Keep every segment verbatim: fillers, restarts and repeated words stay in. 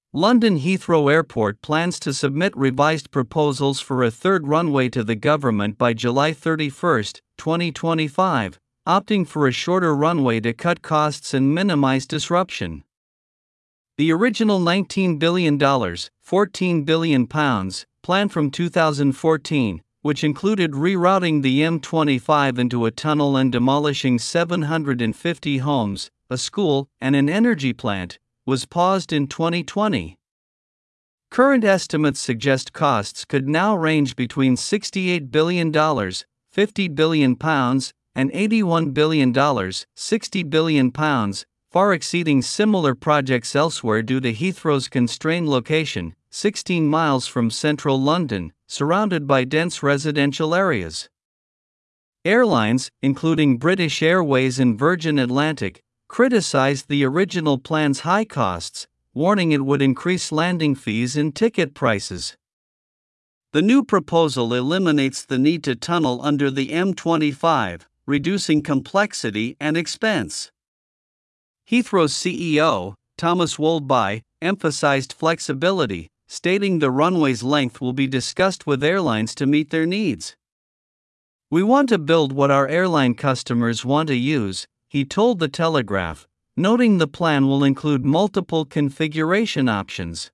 London Heathrow Airport plans to submit revised proposals for a third runway to the government by July thirty-first, twenty twenty-five, opting for a shorter runway to cut costs and minimize disruption. The original nineteen billion dollars, fourteen billion pounds, plan from two thousand fourteen, which included rerouting the M twenty-five into a tunnel and demolishing seven hundred fifty homes, a school, and an energy plant, was paused in twenty twenty. Current estimates suggest costs could now range between sixty-eight billion dollars, fifty billion pounds, and eighty-one billion dollars, sixty billion pounds, far exceeding similar projects elsewhere due to Heathrow's constrained location, sixteen miles from central London, surrounded by dense residential areas. Airlines, including British Airways and Virgin Atlantic, criticized the original plan's high costs, warning it would increase landing fees and ticket prices. The new proposal eliminates the need to tunnel under the M twenty-five, reducing complexity and expense. Heathrow's C E O, Thomas Woldby, emphasized flexibility, stating the runway's length will be discussed with airlines to meet their needs. "We want to build what our airline customers want to use," he told The Telegraph, noting the plan will include multiple configuration options.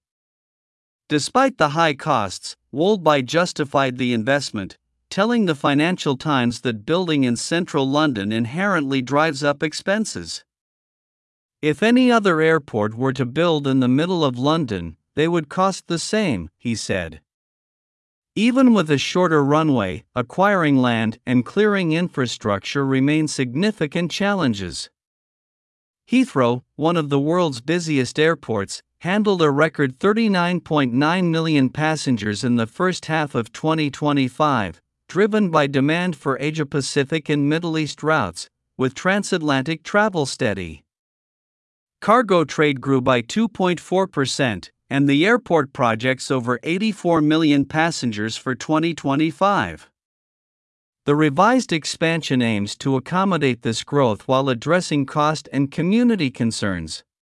Despite the high costs, Woldby justified the investment, telling the Financial Times that building in central London inherently drives up expenses. "If any other airport were to build in the middle of London, they would cost the same," he said. Even with a shorter runway, acquiring land and clearing infrastructure remain significant challenges. Heathrow, one of the world's busiest airports, handled a record thirty-nine point nine million passengers in the first half of twenty twenty-five, driven by demand for Asia-Pacific and Middle East routes, with transatlantic travel steady. Cargo trade grew by two point four percent, and the airport projects over eighty-four million passengers for twenty twenty-five. The revised expansion aims to accommodate this growth while addressing cost and community concerns.